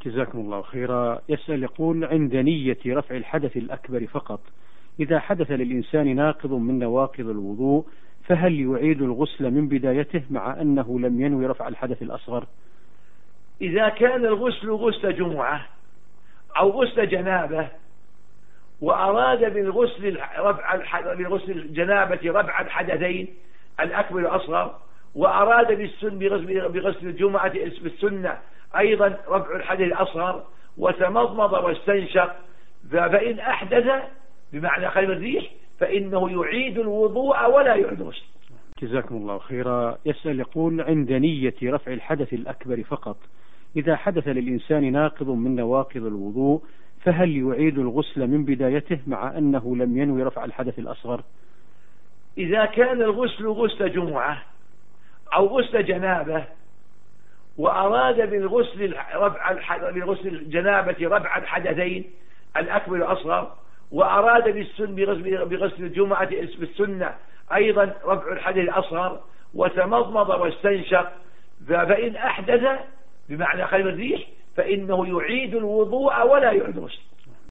جزاكم الله خيرا. يسأل يقول: عند نية رفع الحدث الأكبر فقط، إذا حدث للإنسان ناقض من نواقض الوضوء فهل يعيد الغسل من بدايته مع أنه لم ينوي رفع الحدث الأصغر؟ إذا كان الغسل غسل جمعة أو غسل جنابة وأراد بالغسل بغسل الجنابة رفع الحدثين الأكبر والأصغر، وأراد بغسل الجمعة بالسنة أيضا رفع الحدث الأصغر، وتمضمض واستنشق، فإن أحدث بمعنى خرج الريح فإنه يعيد الوضوء ولا يعيد الغسل. جزاكم الله خيرا. يسأل يقول: عند نية رفع الحدث الأكبر فقط، إذا حدث للإنسان ناقض من نواقض الوضوء فهل يعيد الغسل من بدايته مع أنه لم ينوي رفع الحدث الأصغر؟ إذا كان الغسل غسل جمعة أو غسل جنابة وأراد بالغسل بغسل الجنابة رفع الحدثين الأكبر والأصغر، وأراد بغسل الجمعة بالسنة أيضا رفع الحدث الأصغر، وتمضمض واستنشق، فإن أحدث بمعنى خرج الريح فإنه يعيد الوضوء ولا يعيد الغسل.